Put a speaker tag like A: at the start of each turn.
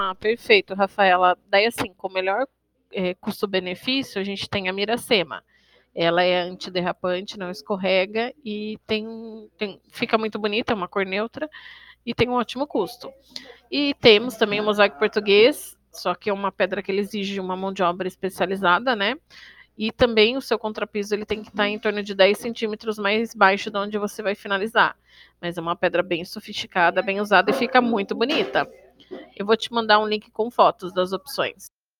A: Ah, perfeito, Rafaela. Daí, assim, com o melhor custo-benefício, a gente tem a Miracema. Ela é antiderrapante, não escorrega e fica muito bonita, é uma cor neutra e tem um ótimo custo. E temos também o mosaico português, só que é uma pedra que ele exige uma mão de obra especializada, né? E também o seu contrapiso ele tem que estar em torno de 10 centímetros mais baixo de onde você vai finalizar. Mas é uma pedra bem sofisticada, bem usada e fica muito bonita. Eu vou te mandar um link com fotos das opções.